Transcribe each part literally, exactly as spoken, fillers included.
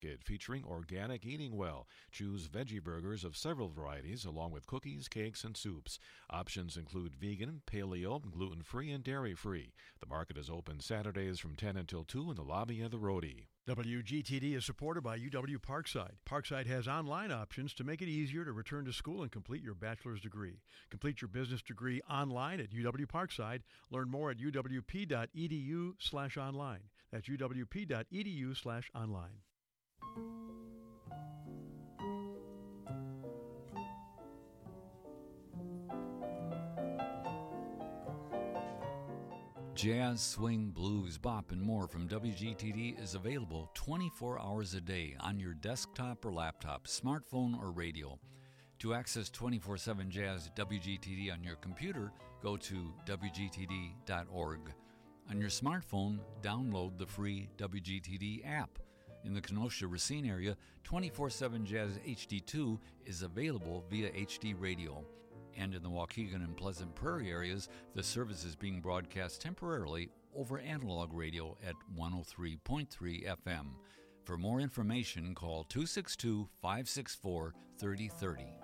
Kit, featuring organic eating well. Choose veggie burgers of several varieties, along with cookies, cakes, and soups. Options include vegan, paleo, gluten-free, and dairy-free. The market is open Saturdays from ten until two in the lobby of the Roadie. W G T D is supported by U W Parkside. Parkside has online options to make it easier to return to school and complete your bachelor's degree. Complete your business degree online at U W Parkside. Learn more at uwp.edu slash online. That's uwp.edu slash online. Jazz, swing, blues, bop, and more from W G T D is available twenty-four hours a day on your desktop or laptop, smartphone or radio. To access twenty-four seven Jazz W G T D on your computer, go to w g t d dot org. On your smartphone, download the free W G T D app. In the Kenosha-Racine area, twenty-four seven Jazz H D two is available via H D radio. And in the Waukegan and Pleasant Prairie areas, the service is being broadcast temporarily over analog radio at one oh three point three F M. For more information, call two six two, five six four, three oh three oh.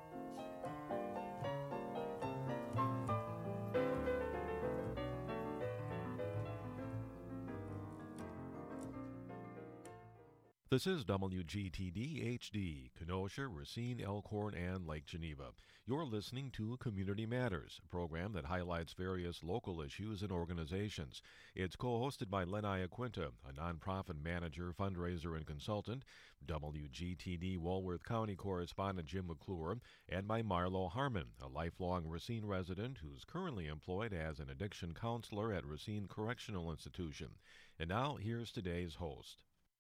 This is W G T D H D, Kenosha, Racine, Elkhorn, and Lake Geneva. You're listening to Community Matters, a program that highlights various local issues and organizations. It's co-hosted by Len Iaquinta, a nonprofit manager, fundraiser, and consultant, W G T D Walworth County correspondent Jim McClure, and by Marlo Harmon, a lifelong Racine resident who's currently employed as an addiction counselor at Racine Correctional Institution. And now, here's today's host.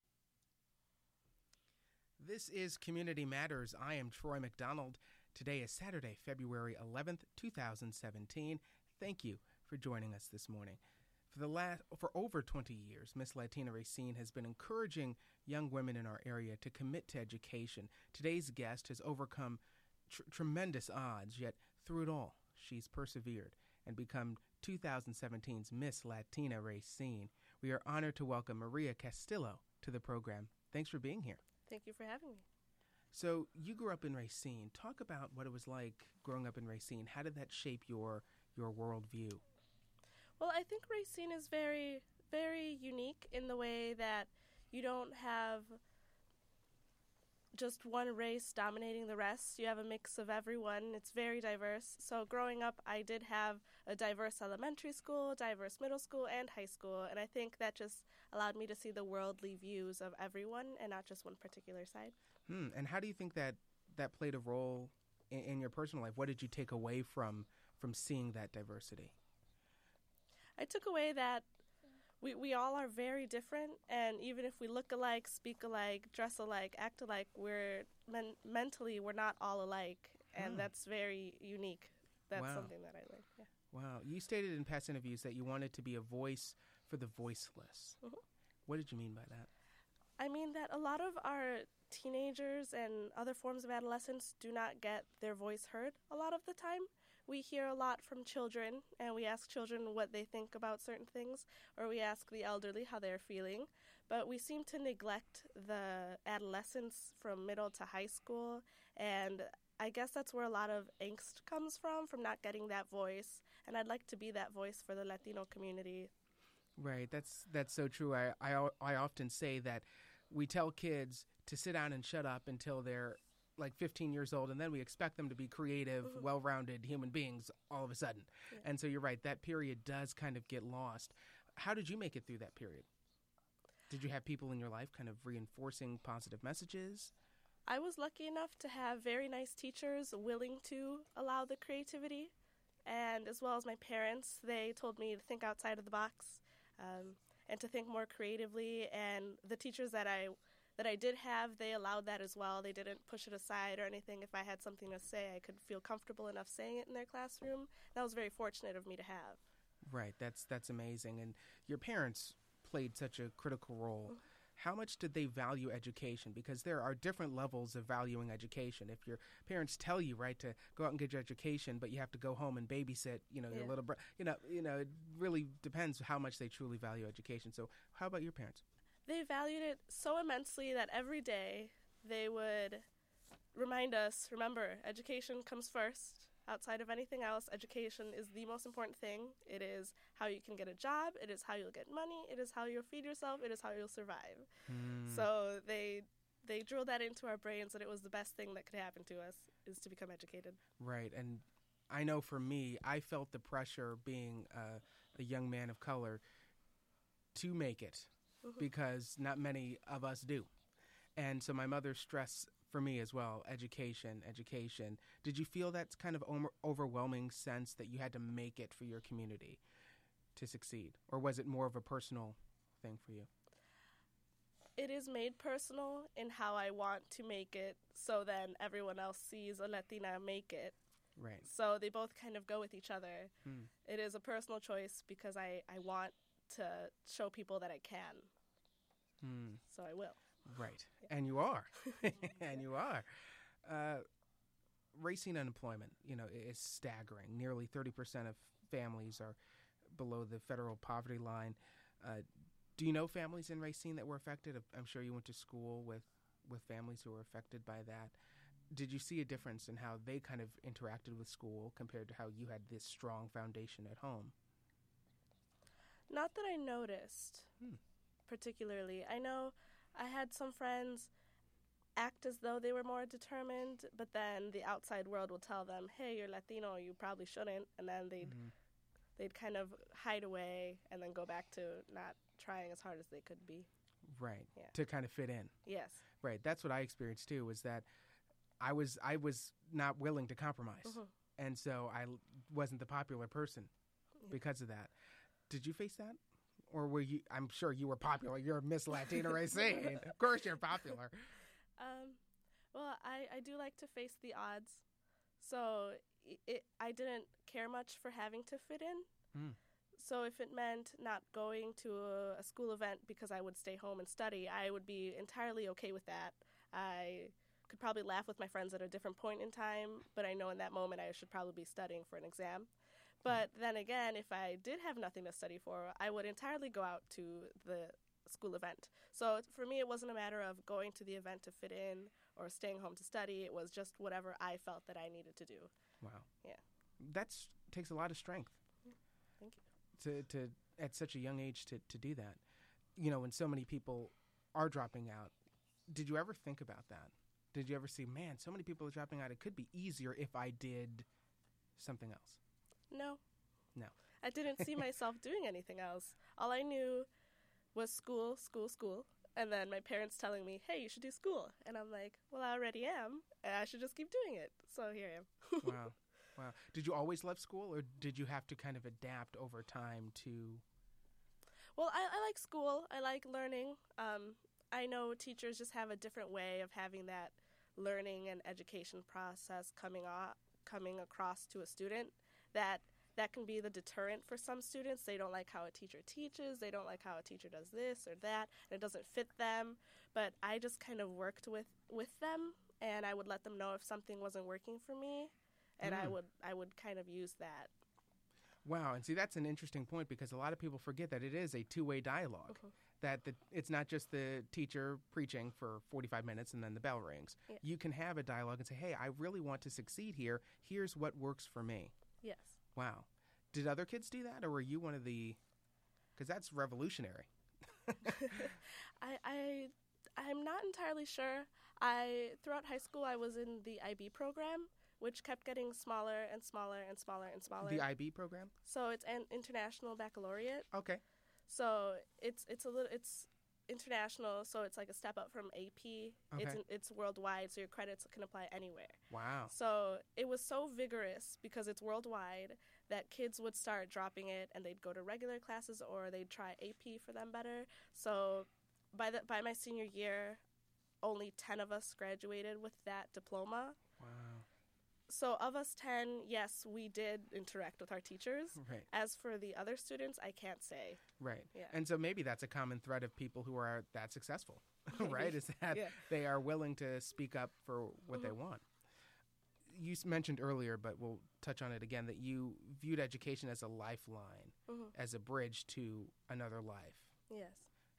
This is Community Matters. I am Troy McDonald. Today is Saturday, February eleventh, two thousand seventeen. Thank you for joining us this morning. For the last, for over twenty years, Miss Latina Racine has been encouraging young women in our area to commit to education. Today's guest has overcome tr- tremendous odds, yet through it all, she's persevered and become two thousand seventeen's Miss Latina Racine. We are honored to welcome Maria Castillo to the program. Thanks for being here. Thank you for having me. So you grew up in Racine. Talk about what it was like growing up in Racine. How did that shape your your worldview? Well, I think Racine is very, very unique in the way that you don't have just one race dominating the rest. You have a mix of everyone. It's very diverse. So growing up, I did have a diverse elementary school, diverse middle school, and high school. And I think that just allowed me to see the worldly views of everyone and not just one particular side. Hmm. And how do you think that that played a role in, in your personal life? What did you take away from from seeing that diversity? I took away that We we all are very different, and even if we look alike, speak alike, dress alike, act alike, we're men- mentally we're not all alike, and huh. that's very unique. That's wow. something that I learned. Yeah. Wow, you stated in past interviews that you wanted to be a voice for the voiceless. Mm-hmm. What did you mean by that? I mean that a lot of our teenagers and other forms of adolescence do not get their voice heard a lot of the time. We hear a lot from children, and we ask children what they think about certain things, or we ask the elderly how they're feeling. But we seem to neglect the adolescents from middle to high school, and I guess that's where a lot of angst comes from, from not getting that voice. And I'd like to be that voice for the Latino community. Right, that's that's so true. I, I, I often say that we tell kids to sit down and shut up until they're like fifteen years old, and then we expect them to be creative, mm-hmm. well-rounded human beings all of a sudden. Yeah. And so you're right, that period does kind of get lost. How did you make it through that period? Did you have people in your life kind of reinforcing positive messages? I was lucky enough to have very nice teachers willing to allow the creativity, and as well as my parents, they told me to think outside of the box um, and to think more creatively, and the teachers that I that I did have, they allowed that as well. They didn't push it aside or anything. If I had something to say, I could feel comfortable enough saying it in their classroom. That was very fortunate of me to have. Right, that's that's amazing. And your parents played such a critical role. Mm-hmm. How much did they value education? Because there are different levels of valuing education. If your parents tell you, right, to go out and get your education, but you have to go home and babysit, you know, yeah. your little brother, you know, you know, it really depends how much they truly value education. So how about your parents? They valued it so immensely that every day they would remind us, remember, education comes first. Outside of anything else, education is the most important thing. It is how you can get a job. It is how you'll get money. It is how you'll feed yourself. It is how you'll survive. Mm. So they they drilled that into our brains that it was the best thing that could happen to us is to become educated. Right. And I know for me, I felt the pressure being uh, a young man of color to make it mm-hmm. because not many of us do. And so my mother stressed for me as well, education, education. Did you feel that kind of om- overwhelming sense that you had to make it for your community to succeed? Or was it more of a personal thing for you? It is made personal in how I want to make it so then everyone else sees a Latina make it. Right. So they both kind of go with each other. Hmm. It is a personal choice because I, I want to show people that I can. Hmm. So I will. Right. And you are. and you are. Uh, Racine unemployment, you know, is staggering. Nearly thirty percent of families are below the federal poverty line. Uh, do you know families in Racine that were affected? I'm sure you went to school with, with families who were affected by that. Did you see a difference in how they kind of interacted with school compared to how you had this strong foundation at home? Not that I noticed hmm. particularly. I know I had some friends act as though they were more determined, but then the outside world will tell them, hey, you're Latino, you probably shouldn't, and then they'd mm-hmm. they'd kind of hide away and then go back to not trying as hard as they could be. Right, yeah. To kind of fit in. Yes. Right, that's what I experienced too, was that I was I was not willing to compromise, mm-hmm. and so I wasn't the popular person yeah. because of that. Did you face that? Or were you, I'm sure you were popular. You're Miss Latina Racine. Of course you're popular. Um, well, I, I do like to face the odds. So it, it, I didn't care much for having to fit in. Mm. So if it meant not going to a, a school event because I would stay home and study, I would be entirely okay with that. I could probably laugh with my friends at a different point in time, but I know in that moment I should probably be studying for an exam. But then again, if I did have nothing to study for, I would entirely go out to the school event. So for me, it wasn't a matter of going to the event to fit in or staying home to study. It was just whatever I felt that I needed to do. Wow. Yeah. That takes a lot of strength. Thank you. To, to at such a young age to, to do that. You know, when so many people are dropping out, did you ever think about that? Did you ever see, man, so many people are dropping out, it could be easier if I did something else? No. No. I didn't see myself doing anything else. All I knew was school, school, school. And then my parents telling me, hey, you should do school. And I'm like, well, I already am. And I should just keep doing it. So here I am. Wow. Wow. Did you always love school, or did you have to kind of adapt over time to... Well, I, I like school. I like learning. Um, I know teachers just have a different way of having that learning and education process coming, off, coming across to a student. That that can be the deterrent for some students. They don't like how a teacher teaches. They don't like how a teacher does this or that, and it doesn't fit them. But I just kind of worked with, with them, and I would let them know if something wasn't working for me, and mm. I would I would kind of use that. Wow, and see, that's an interesting point because a lot of people forget that it is a two-way dialogue, mm-hmm. that the, it's not just the teacher preaching for forty-five minutes and then the bell rings. Yeah. You can have a dialogue and say, hey, I really want to succeed here. Here's what works for me. Yes. Wow. Did other kids do that, or were you one of the... Because that's revolutionary. I, I, I'm not entirely sure. I Throughout high school, I was in the I B program, which kept getting smaller and smaller and smaller and smaller. The I B program? So it's an international baccalaureate. Okay. So it's it's a little it's international, so it's like a step up from A P. Okay. It's it's worldwide, so your credits can apply anywhere. Wow. So it was so vigorous because it's worldwide that kids would start dropping it and they'd go to regular classes or they'd try A P for them better. So by the by my senior year, only ten of us graduated with that diploma. Wow. So of us ten, yes, we did interact with our teachers. Right. As for the other students, I can't say. Right. Yeah. And so maybe that's a common thread of people who are that successful, right? Is that yeah. they are willing to speak up for what mm-hmm. they want. You mentioned earlier, but we'll touch on it again, that you viewed education as a lifeline, mm-hmm. as a bridge to another life. Yes.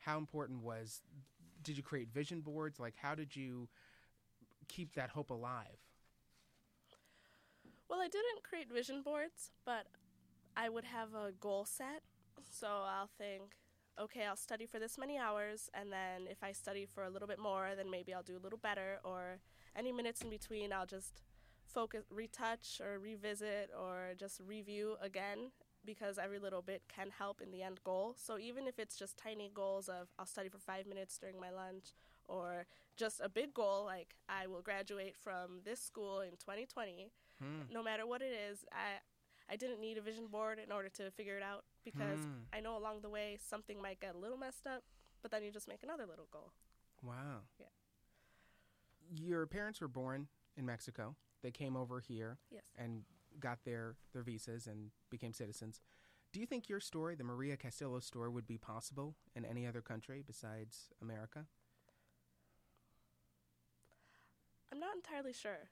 how important was, did you create vision boards? Like, how did you keep that hope alive? Well, I didn't create vision boards, but I would have a goal set. So I'll think, okay, I'll study for this many hours, and then if I study for a little bit more, then maybe I'll do a little better, or any minutes in between, I'll just focus, retouch, or revisit, or just review again, because every little bit can help in the end goal. So even if it's just tiny goals of I'll study for five minutes during my lunch, or just a big goal like I will graduate from this school in twenty twenty, hmm. no matter what it is, I I didn't need a vision board in order to figure it out, because hmm. I know along the way something might get a little messed up, but then you just make another little goal. Wow. Yeah. Your parents were born in Mexico. They came over here yes. and got their, their visas and became citizens. Do you think your story, the Maria Castillo story, would be possible in any other country besides America? I'm not entirely sure.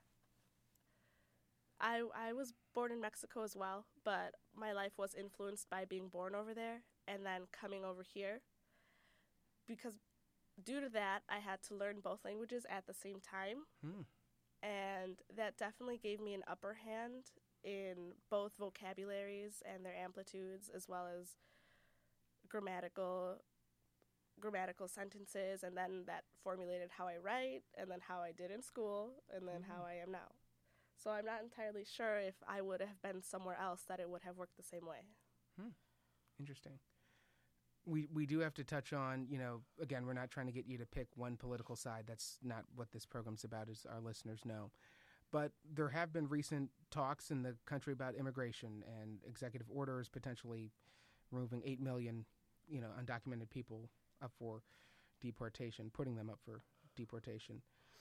I I was born in Mexico as well, but my life was influenced by being born over there and then coming over here. Because due to that, I had to learn both languages at the same time. Hmm. And that definitely gave me an upper hand in both vocabularies and their amplitudes, as well as grammatical grammatical sentences, and then that formulated how I write, and then how I did in school, and then mm-hmm. how I am now. So I'm not entirely sure if I would have been somewhere else that it would have worked the same way. Hmm. Interesting. We we do have to touch on, you know, again, we're not trying to get you to pick one political side. That's not what this program's about, as our listeners know. But there have been recent talks in the country about immigration and executive orders potentially removing eight million, you know, undocumented people up for deportation, putting them up for deportation.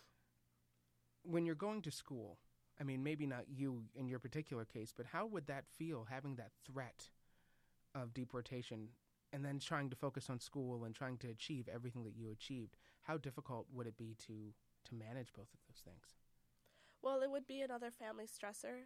When you're going to school, I mean, maybe not you in your particular case, but how would that feel, having that threat of deportation and then trying to focus on school and trying to achieve everything that you achieved? How difficult would it be to, to manage both of those things? Well, it would be another family stressor.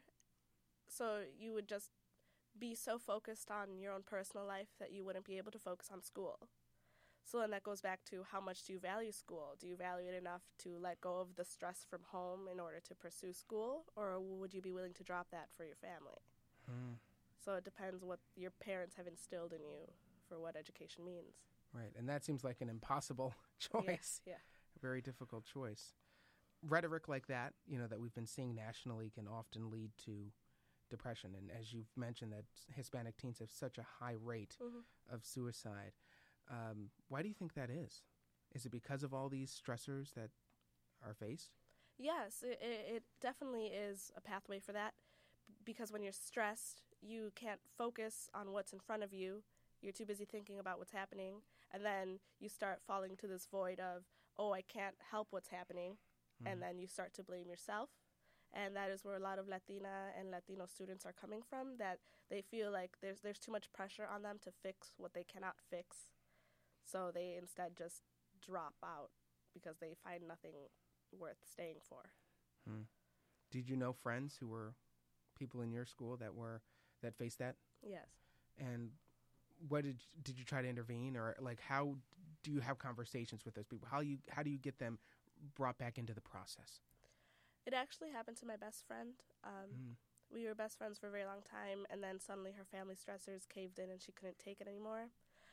So you would just be so focused on your own personal life that you wouldn't be able to focus on school. So then that goes back to, how much do you value school? Do you value it enough to let go of the stress from home in order to pursue school? Or would you be willing to drop that for your family? Hmm. So it depends what your parents have instilled in you for what education means. Right, and that seems like an impossible choice. Yeah, yeah. A very difficult choice. Rhetoric like that, you know, that we've been seeing nationally can often lead to depression. And as you've mentioned, that Hispanic teens have such a high rate mm-hmm. of suicide. Um, why do you think that is? Is it because of all these stressors that are faced? Yes, it, it definitely is a pathway for that. Because when you're stressed, you can't focus on what's in front of you. You're too busy thinking about what's happening. And then you start falling to this void of, oh, I can't help what's happening. Mm. And then you start to blame yourself. And that is where a lot of Latina and Latino students are coming from, that they feel like there's there's too much pressure on them to fix what they cannot fix. So they instead just drop out because they find nothing worth staying for. Hmm. Did you know friends who were people in your school that were that faced that? Yes. And what did did you try to intervene, or like how do you have conversations with those people? How you how do you get them brought back into the process? It actually happened to my best friend. Um, mm. We were best friends for a very long time, and then suddenly her family stressors caved in and she couldn't take it anymore.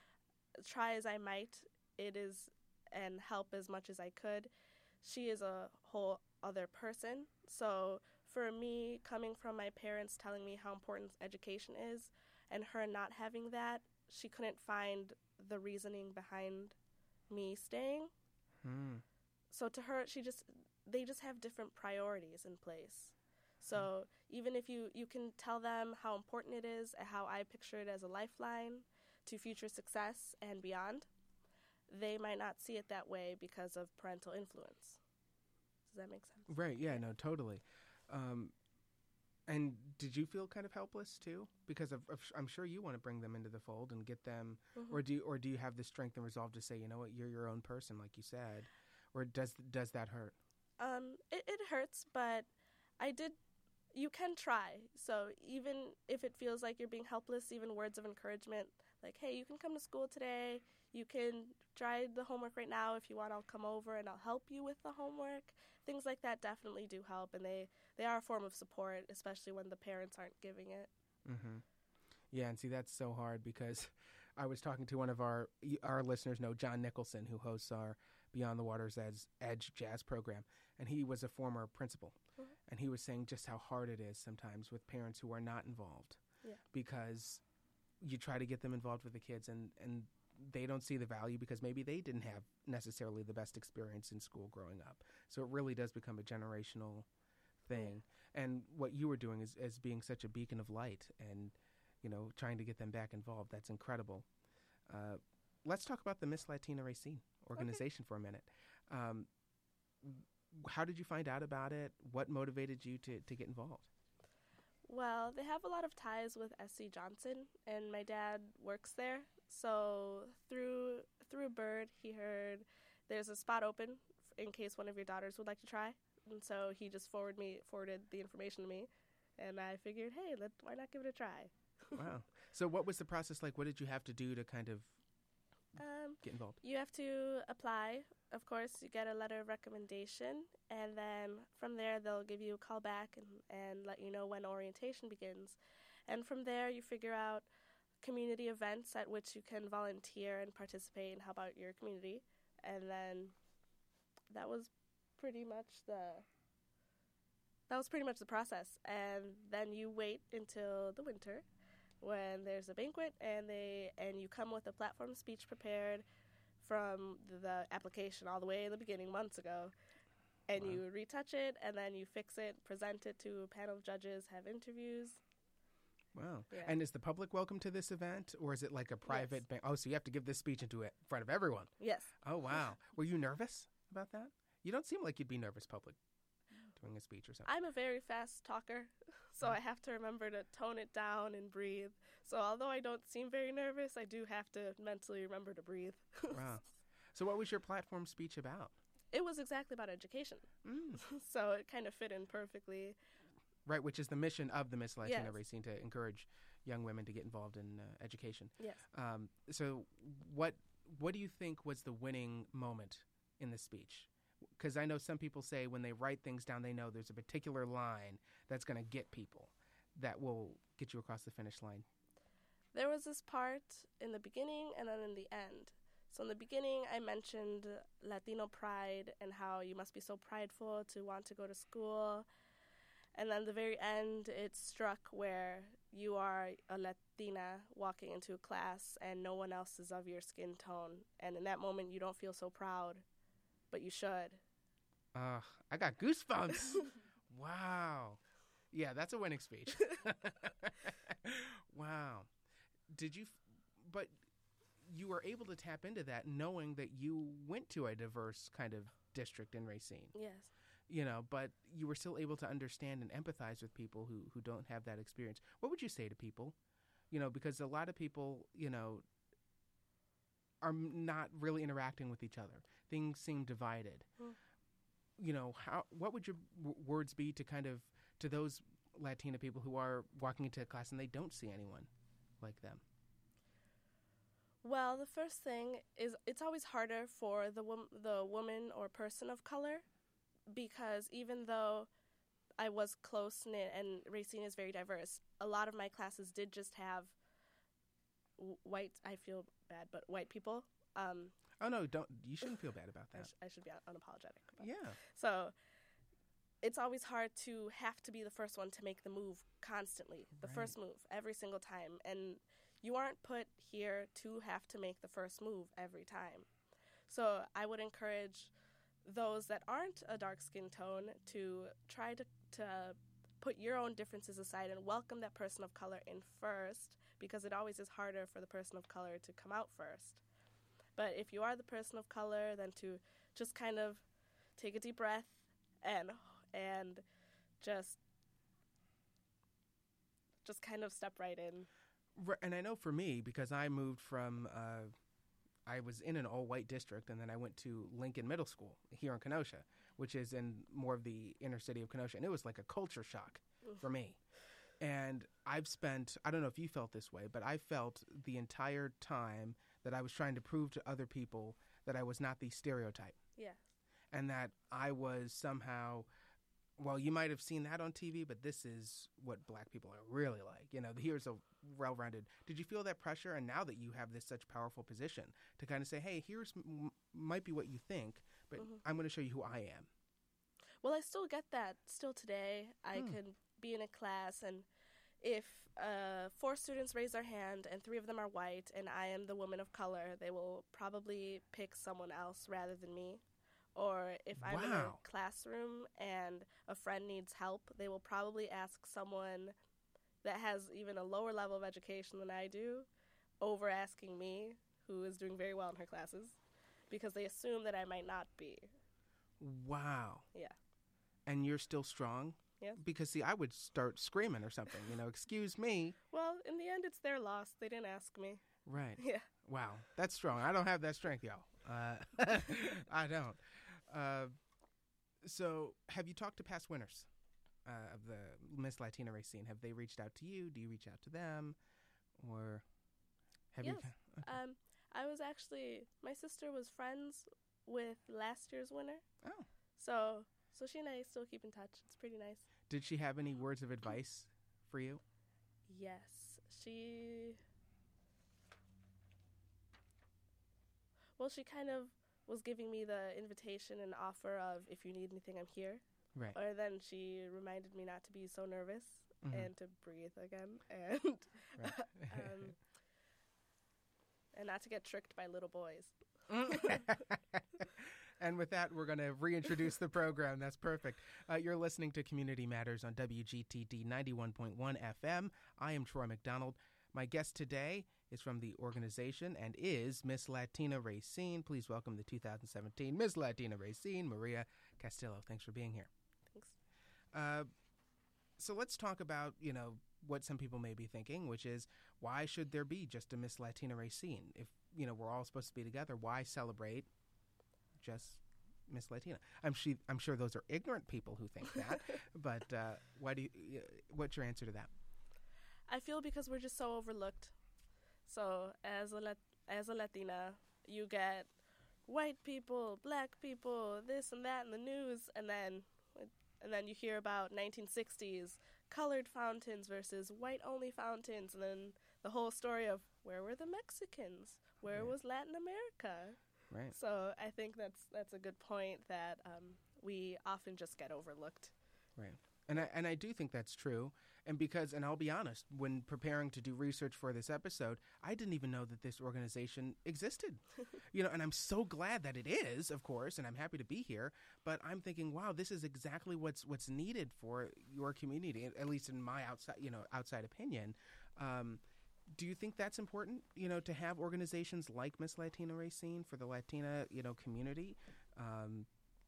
Try as I might, it is, and help as much as I could, she is a whole other person. So for me, coming from my parents telling me how important education is, and her not having that, she couldn't find the reasoning behind me staying. Hmm. So to her, she just they just have different priorities in place. So hmm. even if you, you can tell them how important it is, and how I picture it as a lifeline to future success and beyond, they might not see it that way because of parental influence. Does that make sense? Right, yeah, no, totally. Um, and did you feel kind of helpless too? Because of, of, I'm sure you want to bring them into the fold and get them, mm-hmm. or do you, or do you have the strength and resolve to say, you know what, you're your own person, like you said, or does does that hurt? Um, it, it hurts, but I did. You can try. So even if it feels like you're being helpless, even words of encouragement, like, hey, you can come to school today, you can try the homework right now. If you want, I'll come over and I'll help you with the homework. Things like that definitely do help, and they, they are a form of support, especially when the parents aren't giving it. Mm-hmm. Yeah, and see, that's so hard because I was talking to one of our our listeners know, John Nicholson, who hosts our Beyond the Water's Edge, Edge Jazz program, and he was a former principal, mm-hmm. and he was saying just how hard it is sometimes with parents who are not involved, yeah. because you try to get them involved with the kids, and, and they don't see the value because maybe they didn't have necessarily the best experience in school growing up. So it really does become a generational thing. And what you were doing is, is being such a beacon of light and, you know, trying to get them back involved. That's incredible. Uh, let's talk about the Miss Latina Racine organization okay. for a minute. Um, how did you find out about it? What motivated you to, to get involved? Well, they have a lot of ties with S C Johnson, and my dad works there. So through through Bird, he heard there's a spot open in case one of your daughters would like to try. And so he just forwarded me forwarded the information to me, and I figured, hey, let, why not give it a try? Wow. So what was the process like? What did you have to do to kind of um, get involved? You have to apply. Of course, you get a letter of recommendation, and then from there they'll give you a call back and, and let you know when orientation begins. And from there you figure out community events at which you can volunteer and participate and help out your community. And then that was pretty much the that was pretty much the process. And then you wait until the winter when there's a banquet, and they and you come with a platform speech prepared from the application all the way in the beginning months ago, and wow. you retouch it, and then you fix it, present it to a panel of judges, have interviews. Wow. Yeah. And is the public welcome to this event, or is it like a private yes. ban- oh, so you have to give this speech into it in front of everyone? Yes. Oh, wow. Were you nervous about that? You don't seem like you'd be nervous public doing a speech or something. I'm a very fast talker, so I have to remember to tone it down and breathe. So although I don't seem very nervous, I do have to mentally remember to breathe. Wow. So what was your platform speech about? It was exactly about education. Mm. So it kind of fit in perfectly. Right, which is the mission of the Miss Latina yes. Racine, to encourage young women to get involved in uh, education. Yes. Um, so what what do you think was the winning moment in the speech? Because I know some people say when they write things down, they know there's a particular line that's going to get people, that will get you across the finish line. There was this part in the beginning and then in the end. So in the beginning, I mentioned Latino pride and how you must be so prideful to want to go to school. And then the very end, it struck where you are a Latina walking into a class and no one else is of your skin tone. And in that moment, you don't feel so proud, but you should. Uh, I got goosebumps. Wow. Yeah, that's a winning speech. Wow. Did you, f- but you were able to tap into that knowing that you went to a diverse kind of district in Racine. Yes. You know, but you were still able to understand and empathize with people who, who don't have that experience. What would you say to people? You know, because a lot of people, you know, are not really interacting with each other. Things seem divided. Mm. You know, how? What would your w- words be to kind of, to those Latina people who are walking into a class and they don't see anyone like them? Well, the first thing is it's always harder for the wom- the woman or person of color, because even though I was close-knit and Racine is very diverse, a lot of my classes did just have w- white, I feel bad, but white people. Um, oh, no, don't. You shouldn't feel bad about that. I, sh- I should be unapologetic. About yeah. That. So it's always hard to have to be the first one to make the move constantly, the right. first move every single time. And you aren't put here to have to make the first move every time. So I would encourage those that aren't a dark skin tone to try to, to put your own differences aside and welcome that person of color in first, because it always is harder for the person of color to come out first. But if you are the person of color, then to just kind of take a deep breath and and just just kind of step right in. And I know for me, because I moved from, uh, I was in an all-white district, and then I went to Lincoln Middle School here in Kenosha, which is in more of the inner city of Kenosha, and it was like a culture shock Oof. for me. And I've spent, I don't know if you felt this way, but I felt the entire time that I was trying to prove to other people that I was not the stereotype. Yes. And that I was somehow, well, you might have seen that on T V, but this is what black people are really like. You know, here's a well-rounded. Did you feel that pressure? And now that you have this such powerful position to kind of say, hey, here's m- might be what you think, but mm-hmm. I'm going to show you who I am. Well, I still get that still today. I Hmm. could be in a class, and if uh, four students raise their hand and three of them are white and I am the woman of color, they will probably pick someone else rather than me. Or if I'm in a Wow. classroom and a friend needs help, they will probably ask someone that has even a lower level of education than I do over asking me, who is doing very well in her classes, because they assume that I might not be. Wow. Yeah. And you're still strong? Yes. Because, see, I would start screaming or something, you know, excuse me. Well, in the end, it's their loss. They didn't ask me. Right. Yeah. Wow. That's strong. I don't have that strength, y'all. Uh, I don't. Uh, so have you talked to past winners uh, of the Miss Latina Race Scene? Have they reached out to you? Do you reach out to them? Or have Yes. you? Okay. Um, I was actually, my sister was friends with last year's winner. Oh. So, so she and I still keep in touch. It's pretty nice. Did she have any words of advice for you? Yes. She, well, she kind of was giving me the invitation and offer of, if you need anything, I'm here. Right. Or then she reminded me not to be so nervous Mhm. and to breathe again and Right. um, and not to get tricked by little boys. And with that, we're going to reintroduce the program. That's perfect. Uh, you're listening to Community Matters on W G T D ninety-one point one F M. I am Troy McDonald. My guest today is from the organization and is Miss Latina Race Scene. Please welcome the two thousand seventeen Miss Latina Race Scene, Maria Castillo. Thanks for being here. Thanks. Uh, so let's talk about, you know, what some people may be thinking, which is, why should there be just a Miss Latina Race Scene? If, you know, we're all supposed to be together, why celebrate just Miss Latina? I'm, she, I'm sure those are ignorant people who think that, but uh, why do you, uh, what's your answer to that? I feel because we're just so overlooked. So as a Lat- as a Latina, you get white people, black people, this and that in the news, and then and then you hear about nineteen sixties colored fountains versus white-only fountains, and then the whole story of where were the Mexicans? Where Right. was Latin America? Right. So I think that's that's a good point that um, we often just get overlooked. Right. And I, and I do think that's true. And because, and I'll be honest, when preparing to do research for this episode, I didn't even know that this organization existed. You know, and I'm so glad that it is, of course, and I'm happy to be here. But I'm thinking, wow, this is exactly what's what's needed for your community, at least in my outside, you know, outside opinion. Um, do you think that's important, you know, to have organizations like Miss Latina Race Scene for the Latina, you know, community? Um,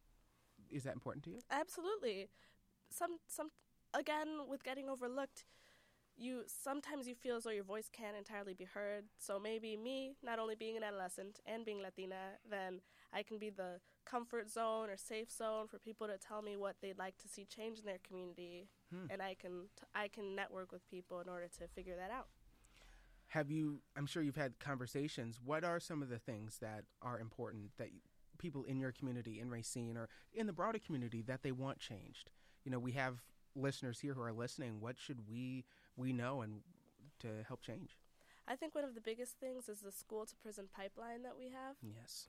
is that important to you? Absolutely. Some some again with getting overlooked, you sometimes you feel as though your voice can't entirely be heard. So maybe me, not only being an adolescent and being Latina, then I can be the comfort zone or safe zone for people to tell me what they'd like to see change in their community, Hmm. and I can t- I can network with people in order to figure that out. Have you, I'm sure you've had conversations. What are some of the things that are important that people in your community, in Racine, or in the broader community that they want changed? You know, we have listeners here who are listening. What should we we know and to help change? I think one of the biggest things is the school to prison pipeline that we have. Yes.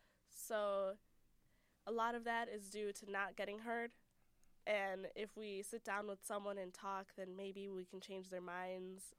So a lot of that is due to not getting heard. And if we sit down with someone and talk, then maybe we can change their minds.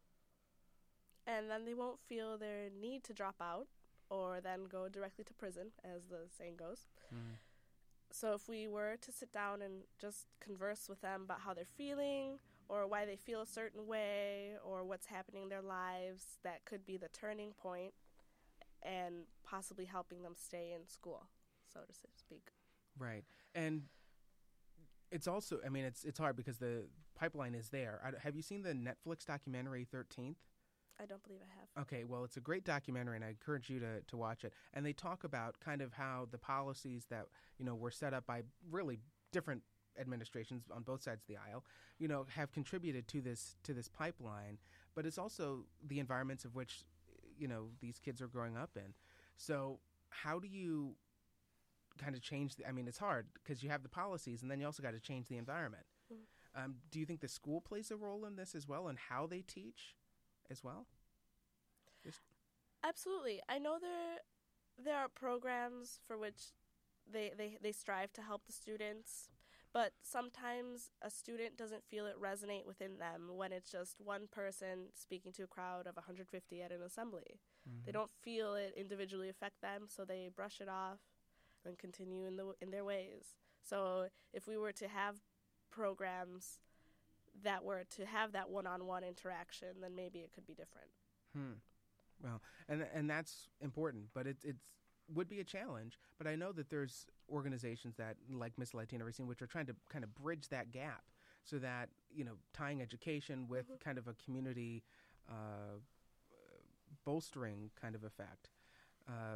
And then they won't feel their need to drop out or then go directly to prison, as the saying goes. Mm. So if we were to sit down and just converse with them about how they're feeling or why they feel a certain way or what's happening in their lives, that could be the turning point and possibly helping them stay in school, so to speak. Right. And it's also, I mean, it's it's hard because the pipeline is there. I, have you seen the Netflix documentary thirteenth? I don't believe I have. Okay, well, it's a great documentary, and I encourage you to, to watch it. And they talk about kind of how the policies that, you know, were set up by really different administrations on both sides of the aisle, you know, have contributed to this to this pipeline. But it's also the environments of which, you know, these kids are growing up in. So how do you kind of change the, I mean, it's hard because you have the policies and then you also got to change the environment. Mm. Um, do you think the school plays a role in this as well and how they teach as well? Just... Absolutely. I know there there are programs for which they, they, they strive to help the students, but sometimes a student doesn't feel it resonate within them when it's just one person speaking to a crowd of one hundred fifty at an assembly. Mm-hmm. They don't feel it individually affect them, so they brush it off and continue in the in their ways. So if we were to have programs that were to have that one-on-one interaction, then maybe it could be different. Hmm. Well, and and that's important, but it it's would be a challenge. But I know that there's organizations that, like Miss Latina Racine, which are trying to kind of bridge that gap, so that, you know, tying education with mm-hmm. kind of a community uh, bolstering kind of effect. Uh,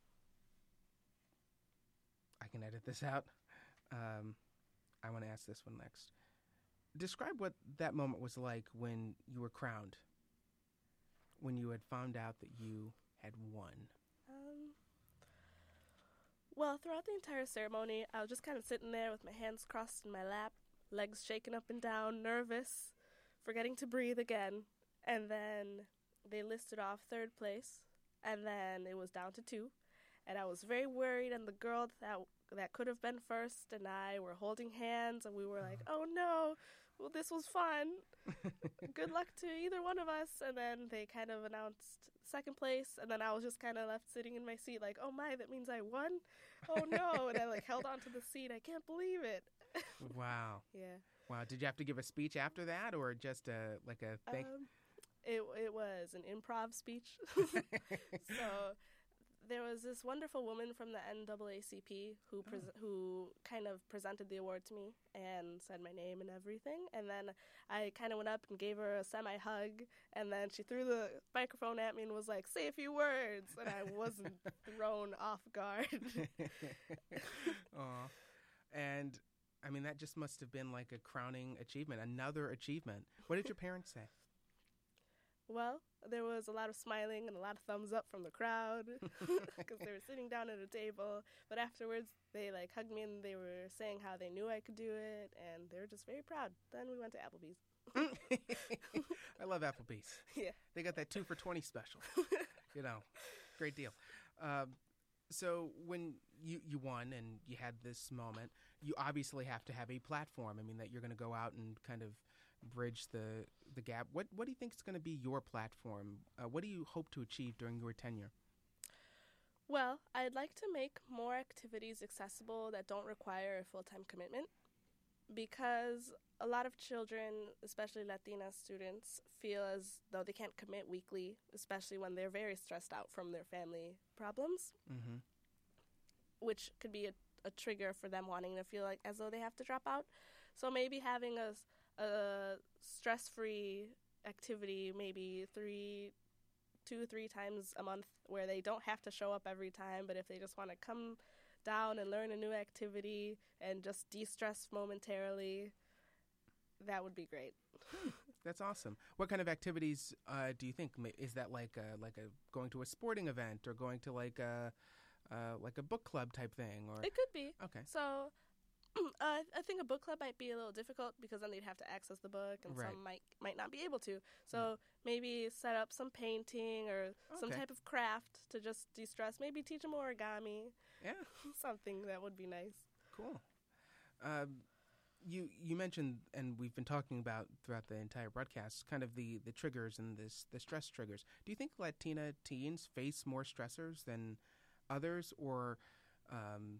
I can edit this out. Um, I want to ask this one next. Describe what that moment was like when you were crowned, when you had found out that you had won. Um, well, throughout the entire ceremony, I was just kind of sitting there with my hands crossed in my lap, legs shaking up and down, nervous, forgetting to breathe again. And then they listed off third place, and then it was down to two. And I was very worried, and the girl that that could have been first and I were holding hands, and we were like, oh no, well, this was fun. Good luck to either one of us. And then they kind of announced second place, and then I was just kind of left sitting in my seat like, oh my, that means I won? Oh no. And I like held on to the seat. I can't believe it. Wow. Yeah. Wow. Did you have to give a speech after that, or just a like a thank? Um, it, it was an improv speech. So there was this wonderful woman from the N double A C P who pre- oh. who kind of presented the award to me and said my name and everything. And then I kind of went up and gave her a semi-hug, and then she threw the microphone at me and was like, say a few words. And I wasn't thrown off guard. Aw. And, I mean, that just must have been like a crowning achievement, another achievement. What did your parents say? Well, there was a lot of smiling and a lot of thumbs up from the crowd because they were sitting down at a table. But afterwards, they like hugged me and they were saying how they knew I could do it, and they were just very proud. Then we went to Applebee's. I love Applebee's. Yeah. They got that two for twenty special. You know, great deal. Um, so when you, you won and you had this moment, you obviously have to have a platform. I mean, that you're going to go out and kind of bridge the the gap. What what do you think is going to be your platform? Uh, what do you hope to achieve during your tenure? Well, I'd like to make more activities accessible that don't require a full-time commitment, because a lot of children, especially Latina students, feel as though they can't commit weekly, especially when they're very stressed out from their family problems, mm-hmm. which could be a, a trigger for them wanting to feel like as though they have to drop out. So maybe having a a stress-free activity, maybe three, two, three times a month, where they don't have to show up every time, but if they just want to come down and learn a new activity and just de-stress momentarily, that would be great. That's awesome. What kind of activities uh, do you think? Is that like a, like a going to a sporting event, or going to like a uh, like a book club type thing? Or it could be. Okay. So. Uh, I think a book club might be a little difficult because then they'd have to access the book, and right. some might might not be able to. So yeah. maybe set up some painting or okay. some type of craft to just de-stress. Maybe teach them origami. Yeah. Something that would be nice. Cool. Um, you you mentioned, and we've been talking about throughout the entire broadcast, kind of the, the triggers and this the stress triggers. Do you think Latina teens face more stressors than others, or... Um,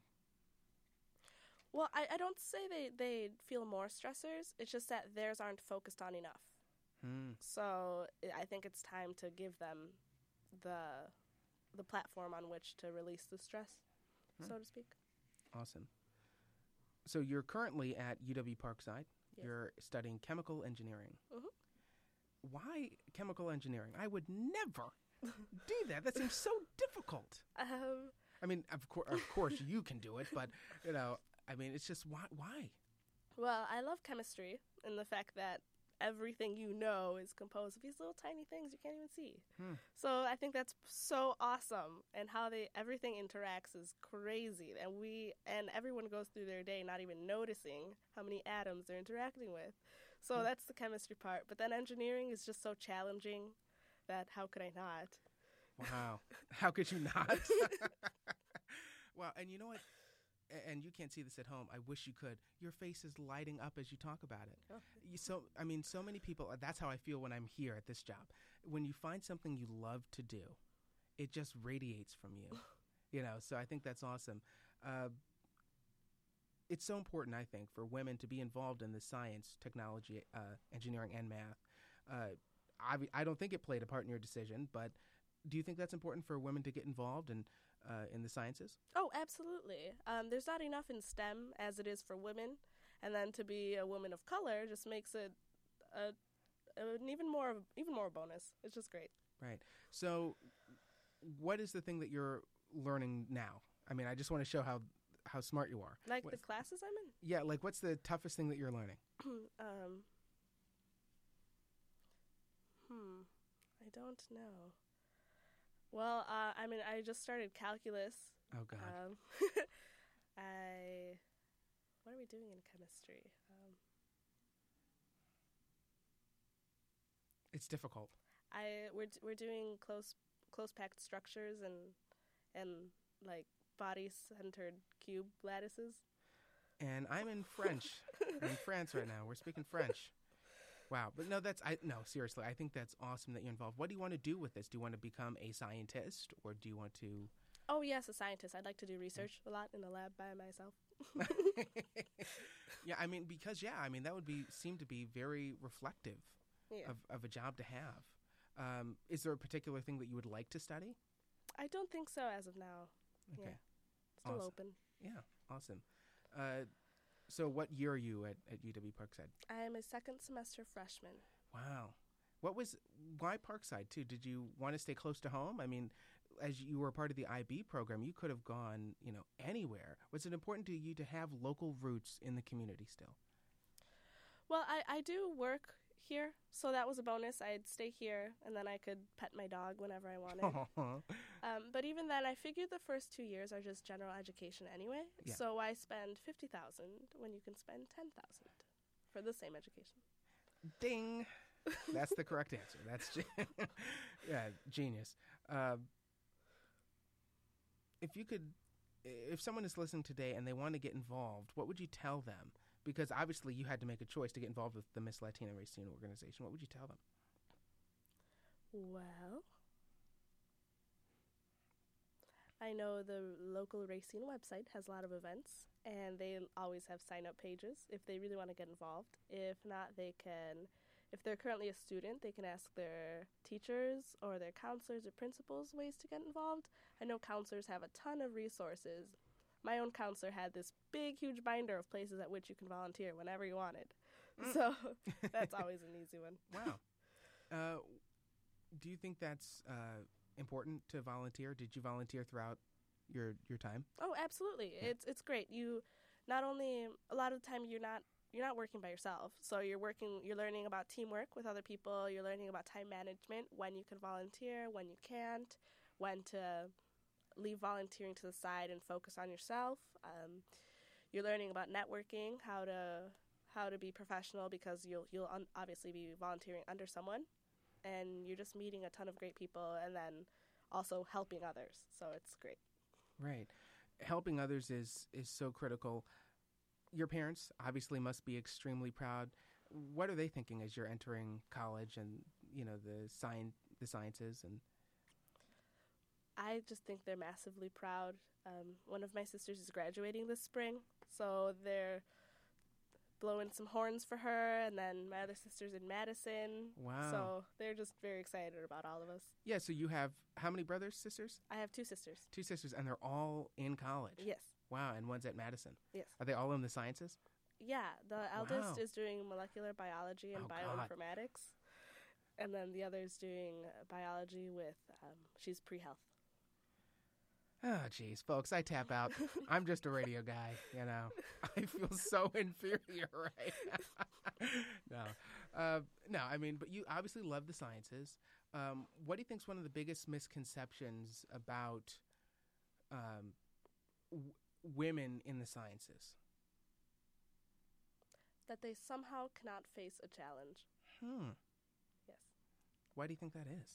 Well, I, I don't say they, they feel more stressors. It's just that theirs aren't focused on enough. Hmm. So I think it's time to give them the the platform on which to release the stress, hmm. so to speak. Awesome. So you're currently at U W Parkside. Yes. You're studying chemical engineering. Mm-hmm. Why chemical engineering? I would never do that. That seems so difficult. Um, I mean, of, course, of course you can do it, but, you know... I mean, it's just, why? why? Well, I love chemistry, and the fact that everything you know is composed of these little tiny things you can't even see. Hmm. So I think that's so awesome, and how they everything interacts is crazy. And we and everyone goes through their day not even noticing how many atoms they're interacting with. So Hmm. that's the chemistry part. But then engineering is just so challenging that how could I not? Wow. How could you not? Wow. And you know what? A- And you can't see this at home. I wish you could. Your face is lighting up as you talk about it. Oh. You, so, I mean, so many people, that's how I feel when I'm here at this job. When you find something you love to do, it just radiates from you. You know, so I think that's awesome. Uh, it's so important, I think, for women to be involved in the science, technology, uh, engineering, and math. Uh, I, I don't think it played a part in your decision, but do you think that's important for women to get involved in, uh, in the sciences? Oh, absolutely. Um, there's not enough in STEM as it is for women, and then to be a woman of color just makes it a, an even more even more bonus. It's just great. Right. So, what is the thing that you're learning now? I mean, I just want to show how how smart you are. Like What- the classes I'm in. Yeah, like what's the toughest thing that you're learning? um, hmm, I don't know. Well, uh, I mean, I just started calculus. Oh God. Um, I. What are we doing in chemistry? Um, It's difficult. I we're d- we're doing close close packed structures and and like body centered cube lattices. And I'm in French. I'm in France right now. We're speaking French. Wow. But no, that's I no, seriously. I think that's awesome that you're involved. What do you want to do with this? Do you want to become a scientist or do you want to Oh yes, a scientist. I'd like to do research a lot in the lab by myself. Yeah, I mean because yeah, I mean that would be seem to be very reflective Yeah. of, of a job to have. Um, is there a particular thing that you would like to study? I don't think so as of now. Okay. Yeah. Still Awesome. open. Yeah, awesome. Uh, so what year are you at, at U W Parkside? I am a second semester freshman. Wow. What was, why Parkside too? Did you want to stay close to home? I mean, as you were part of the I B program, you could have gone, you know, anywhere. Was it important to you to have local roots in the community still? Well, I, I do work here, so that was a bonus. I'd stay here, and then I could pet my dog whenever I wanted. um, but even then, I figured the first two years are just general education anyway. Yeah. So why spend fifty thousand when you can spend ten thousand for the same education? Ding. That's the correct answer. That's ge- yeah, genius. Uh, if you could, if someone is listening today and they want to get involved, what would you tell them? Because obviously you had to make a choice to get involved with the Miss Latina Racine organization. What would you tell them? Well, I know the local Racine website has a lot of events, and they always have sign-up pages if they really want to get involved. If not, they can, if they're currently a student, they can ask their teachers or their counselors or principals ways to get involved. I know counselors have a ton of resources. My own counselor had this big, huge binder of places at which you can volunteer whenever you wanted. So that's always an easy one. Wow. Uh, do you think that's uh, important to volunteer? Did you volunteer throughout your your time? Oh, absolutely. Yeah. It's it's great. You not only a lot of the time you're not you're not working by yourself. So you're working you're learning about teamwork with other people, you're learning about time management, when you can volunteer, when you can't, when to leave volunteering to the side and focus on yourself. Um, you're learning about networking, how to how to be professional because you'll you'll un- obviously be volunteering under someone, and you're just meeting a ton of great people and then also helping others. So it's great. Right. Helping others is is so critical. Your parents obviously must be extremely proud. What are they thinking as you're entering college and, you know, the science the sciences and I just think they're massively proud. Um, one of my sisters is graduating this spring, so they're blowing some horns for her, and then my other sister's in Madison. Wow. So they're just very excited about all of us. Yeah, so you have how many brothers, sisters? I have two sisters. Two sisters, and they're all in college. Yes. Wow, and one's at Madison. Yes. Are they all in the sciences? Yeah, the eldest Wow. is doing molecular biology and Oh, God. bioinformatics, and then the other's doing uh, biology with, um, she's pre-health. Oh, geez, folks, I tap out. I'm just a radio guy, you know. I feel so inferior right now. No. Uh, no, I mean, but you obviously love the sciences. Um, what do you think is one of the biggest misconceptions about um, w- women in the sciences? That they somehow cannot face a challenge. Hmm. Yes. Why do you think that is?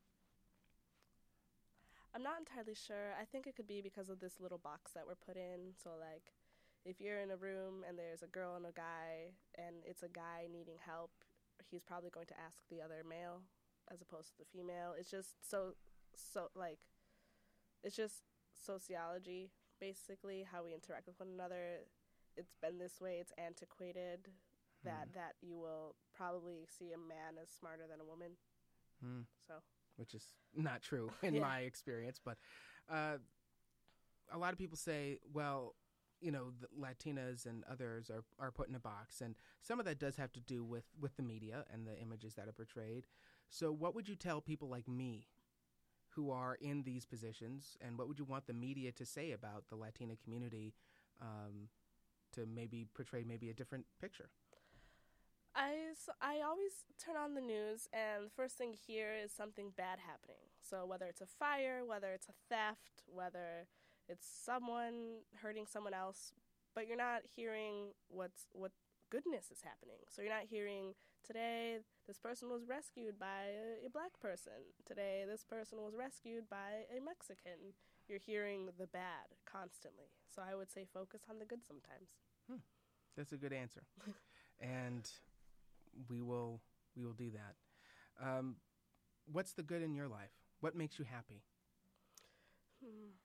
I'm not entirely sure. I think it could be because of this little box that we're put in. So, like, if you're in a room and there's a girl and a guy, and it's a guy needing help, he's probably going to ask the other male as opposed to the female. It's just so, so, like, it's just sociology, basically, how we interact with one another. It's been this way. It's antiquated that, Hmm. that you will probably see a man as smarter than a woman. Hmm. So, Which is not true in Yeah. my experience. But uh, a lot of people say, well, you know, the Latinas and others are, are put in a box. And some of that does have to do with, with the media and the images that are portrayed. So what would you tell people like me who are in these positions, and what would you want the media to say about the Latina community um, to maybe portray maybe a different picture? I, s- I always turn on the news, and the first thing you hear is something bad happening. So whether it's a fire, whether it's a theft, whether it's someone hurting someone else, but you're not hearing what's what goodness is happening. So you're not hearing, today this person was rescued by a, a black person. Today this person was rescued by a Mexican. You're hearing the bad constantly. So I would say focus on the good sometimes. That's a good answer. And we will we will do that. Um, what's the good in your life? What makes you happy? Hmm.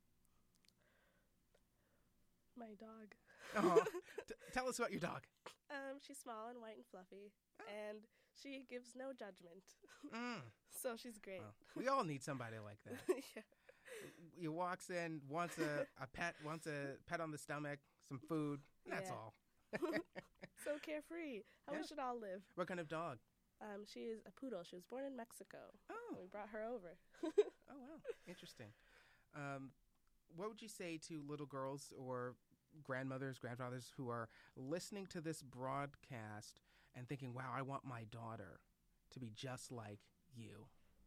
My dog. Oh, t- tell us about your dog. Um, she's small and white and fluffy, and she gives no judgment. Mm. So she's great. Well, we all need somebody like that. Yeah. He walks in, wants a, a pet, wants a pet on the stomach, some food. That's Yeah. all. So carefree. How Yeah. we should all live. What kind of dog? Um, she is a poodle. She was born in Mexico. Oh, We brought her over. oh wow, interesting. Um, what would you say to little girls or grandmothers, grandfathers who are listening to this broadcast and thinking, "Wow, I want my daughter to be just like you"?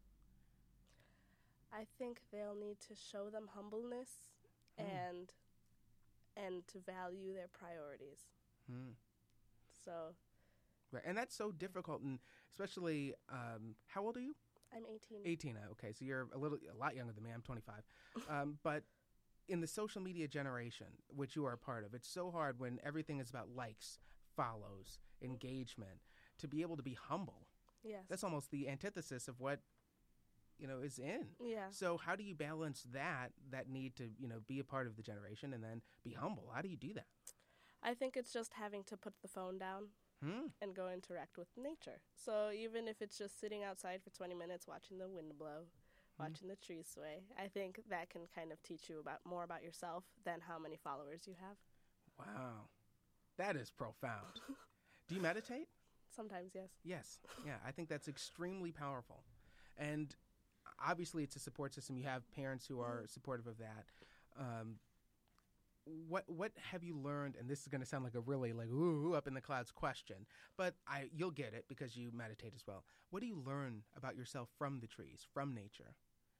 I think they'll need to show them humbleness Mm. and and to value their priorities. Hmm. So Right, and that's so difficult, and especially, um, how old are you? I'm eighteen. eighteen. Okay, so you're a little, a lot younger than me. I'm twenty-five. Um, but in the social media generation, which you are a part of, it's so hard when everything is about likes, follows, engagement, to be able to be humble. Yes. That's almost the antithesis of what, you know, is in. yeah. So how do you balance that, that need to, you know, be a part of the generation and then be humble? How do you do that? I think it's just having to put the phone down Hmm. and go interact with nature. So even if it's just sitting outside for twenty minutes watching the wind blow, watching the trees sway, I think that can kind of teach you about more about yourself than how many followers you have. Wow. That is profound. Do you meditate? Sometimes, yes. Yes. Yeah, I think that's extremely powerful. And obviously it's a support system. You have parents who are supportive of that. Um, what what have you learned, and this is going to sound like a really like ooh up in the clouds question, but I you'll get it because you meditate as well. What do you learn about yourself from the trees, from nature?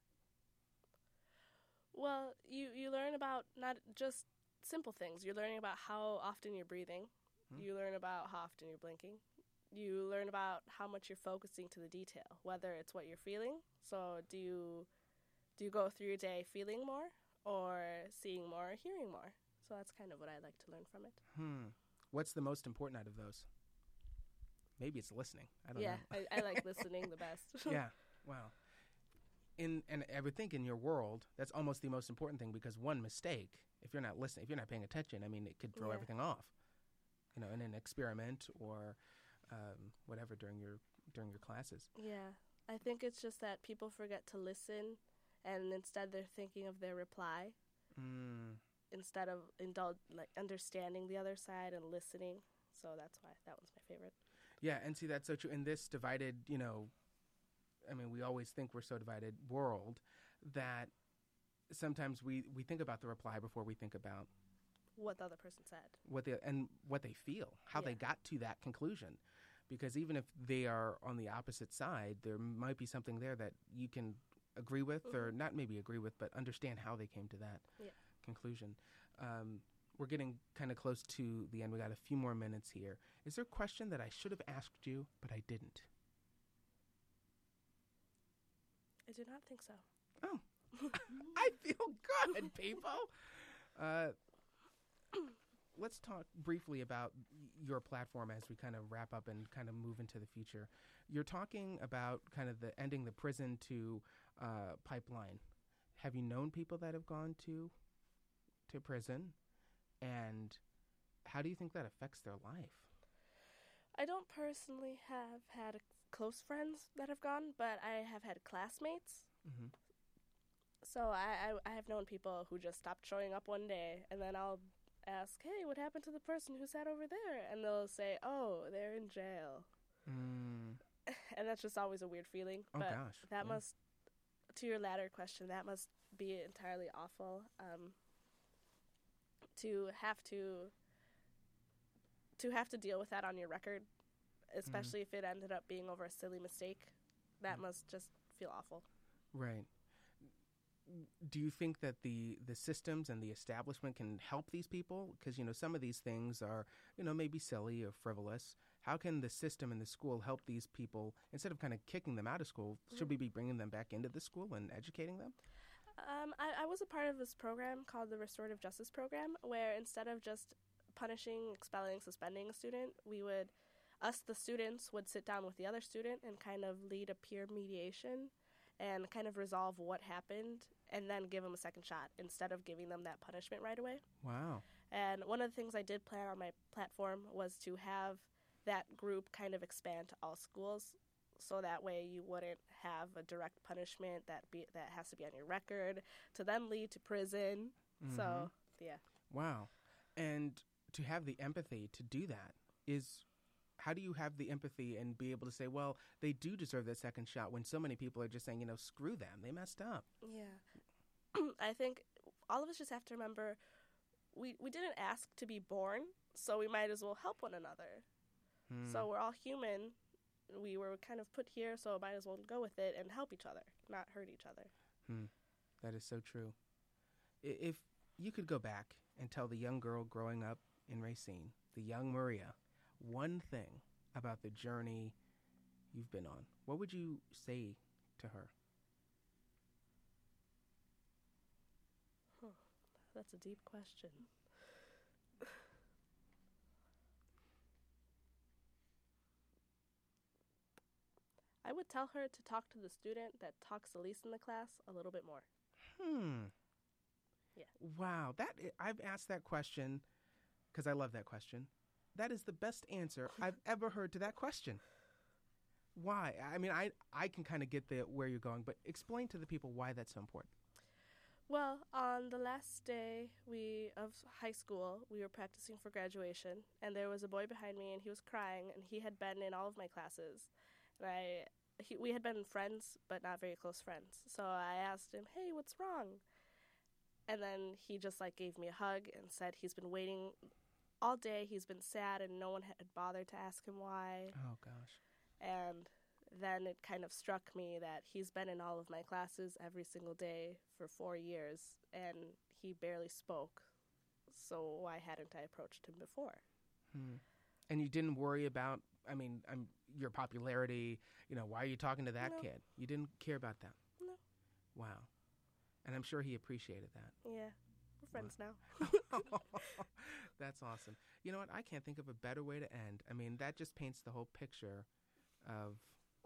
Well, you, you learn about not just simple things. You're learning about how often you're breathing. Hmm. You learn about how often you're blinking. You learn about how much you're focusing to the detail, whether it's what you're feeling. So do you do you go through your day feeling more or seeing more or hearing more? So that's kind of what I like to learn from it. Hmm. What's the most important out of those? Maybe it's listening. I don't yeah, know. I, I like listening the best. Yeah. Wow. In and I would think in your world that's almost the most important thing, because one mistake, if you're not listening, if you're not paying attention, I mean, it could throw Yeah. everything off. You know, in an experiment or um, whatever during your during your classes. Yeah, I think it's just that people forget to listen, and instead they're thinking of their reply Mm. instead of indul- like understanding the other side and listening. So that's why that one's my favorite. Yeah, and see, that's so true. In this divided, you know, I mean, we always think we're so divided world that sometimes we, we think about the reply before we think about What the other person said. what they and what they feel, how they Yeah. got to that conclusion, because even if they are on the opposite side, there might be something there that you can agree with, mm-hmm. or not maybe agree with, but understand how they came to that yeah. conclusion. Um, we're getting kind of close to the end. We got a few more minutes here. Is there a question that I should have asked you, but I didn't? I do not think so. Oh, I feel good, people. Uh, let's talk briefly about your platform as we kind of wrap up and kind of move into the future. You're talking about kind of the ending the prison to uh, pipeline. Have you known people that have gone to to prison, and how do you think that affects their life? I don't personally have had close friends that have gone, but I have had classmates. Mm-hmm. So I, I I have known people who just stopped showing up one day, and then I'll ask, hey, what happened to the person who sat over there? And they'll say, oh, they're in jail. Mm. And that's just always a weird feeling. Oh, but gosh. That yeah. must, to your latter question, that must be entirely awful. Um, to have to, to have to deal with that on your record, especially mm. if it ended up being over a silly mistake, that mm. must just feel awful. Right. Do you think that the, the systems and the establishment can help these people? Because, you know, some of these things are, you know, maybe silly or frivolous. How can the system and the school help these people, instead of kind of kicking them out of school, mm-hmm. should we be bringing them back into the school and educating them? Um, I, I was a part of this program called the Restorative Justice Program, where instead of just punishing, expelling, suspending a student, we would, us, the students, would sit down with the other student and kind of lead a peer mediation and kind of resolve what happened and then give them a second shot instead of giving them that punishment right away. Wow. And one of the things I did plan on my platform was to have that group kind of expand to all schools, so that way you wouldn't have a direct punishment that be that has to be on your record to then lead to prison. Mm-hmm. So, yeah. Wow. And to have the empathy to do that is... How do you have the empathy and be able to say, well, they do deserve that second shot when so many people are just saying, you know, screw them, they messed up? Yeah. I think all of us just have to remember we, we didn't ask to be born, so we might as well help one another. Hmm. So we're all human. We were kind of put here, so might as well go with it and help each other, not hurt each other. Hmm. That is so true. If you could go back and tell the young girl growing up in Racine, the young Maria, one thing about the journey you've been on, what would you say to her? Huh. That's a deep question. I would tell her to talk to the student that talks the least in the class a little bit more. Hmm. Yeah. Wow. That I've asked that question because I love that question. That is the best answer I've ever heard to that question. Why? I mean, I I can kind of get the where you're going, but explain to the people why that's so important. Well, on the last day we of high school, we were practicing for graduation, and there was a boy behind me, and he was crying, and he had been in all of my classes, and I he, we had been friends, but not very close friends. So I asked him, "Hey, what's wrong?" And then he just like gave me a hug and said he's been waiting all day. He's been sad, and no one had bothered to ask him why. Oh, gosh. And then it kind of struck me that he's been in all of my classes every single day for four years, and he barely spoke. So why hadn't I approached him before? Hmm. And you didn't worry about, I mean, um, your popularity, you know, why are you talking to that No. kid? You didn't care about that? No. Wow. And I'm sure he appreciated that. Yeah. We're friends Wow. now. That's awesome. You know what? I can't think of a better way to end. I mean, that just paints the whole picture of,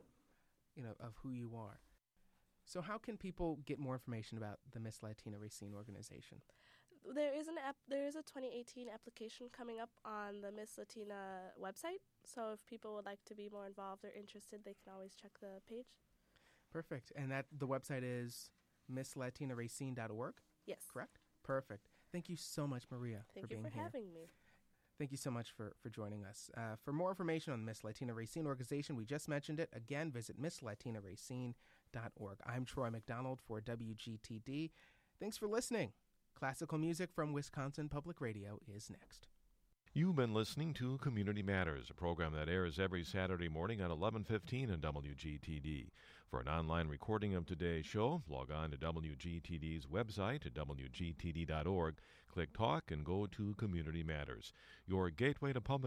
you know, of who you are. So how can people get more information about the Miss Latina Racine organization? There is an app. There is a twenty eighteen application coming up on the Miss Latina website. So if people would like to be more involved or interested, they can always check the page. Perfect. And that the website is miss latina racine dot org? Yes. Correct? Perfect. Thank you so much, Maria, Thank for you being for here. having me. Thank you so much for, for joining us. Uh, for more information on the Miss Latina Racine organization, we just mentioned it. Again, visit miss latina racine dot org. I'm Troy McDonald for W G T D. Thanks for listening. Classical music from Wisconsin Public Radio is next. You've been listening to Community Matters, a program that airs every Saturday morning at eleven fifteen on W G T D. For an online recording of today's show, log on to W G T D's website at W G T D dot org, click Talk, and go to Community Matters, your gateway to public